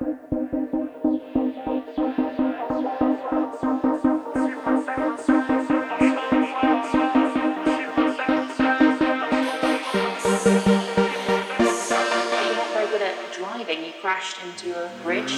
Driving, you crashed into a bridge.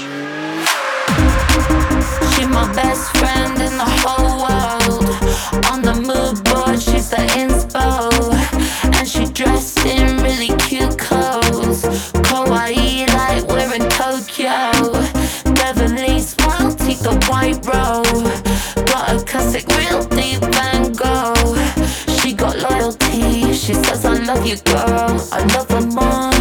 She my best friend in the whole world. On the mood board, she's the inspo. And she dressed in really cute clothes. Kawaii like we're in Tokyo. Beverly smile, teeth the white robe. Got a classic real deep Van Gogh. She got loyalty, she says I love you girl. I love her more.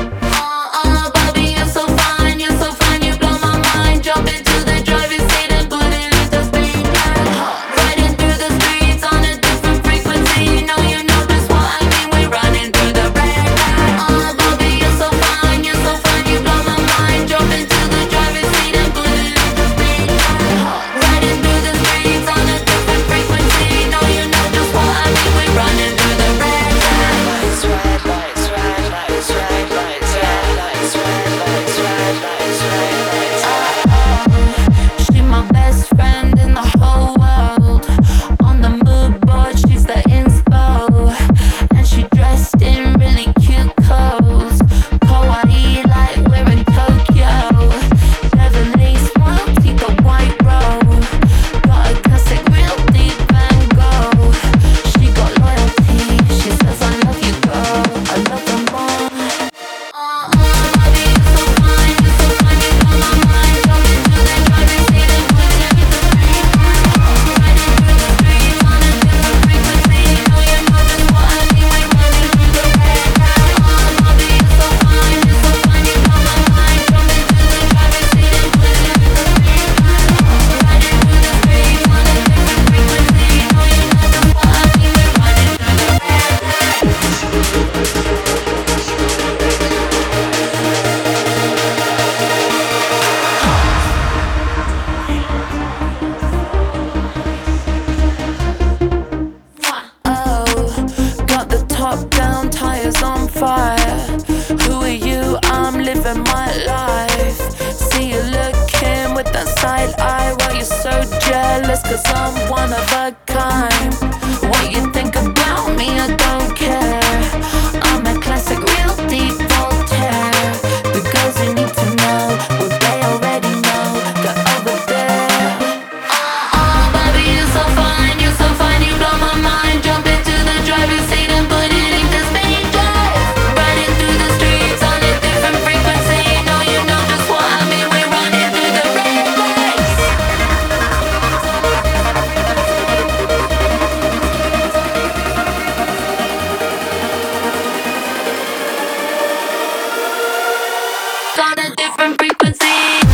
Top down, tires on fire. Who are you? I'm living my life. See you looking with that side eye. Why you so jealous? Cause I'm one of a kind. What you think about me, I don't care. I'm a classic, real deep Voltaire. The girls you need to know, well they already know. Go over there. Oh, baby, you're so fine, you're so fine. You blow my mind. Jump into the driver's seat and put it in the speed drive. Riding through the streets on a different frequency. No, you know just what I mean. We're running through the red lights. On a different frequency.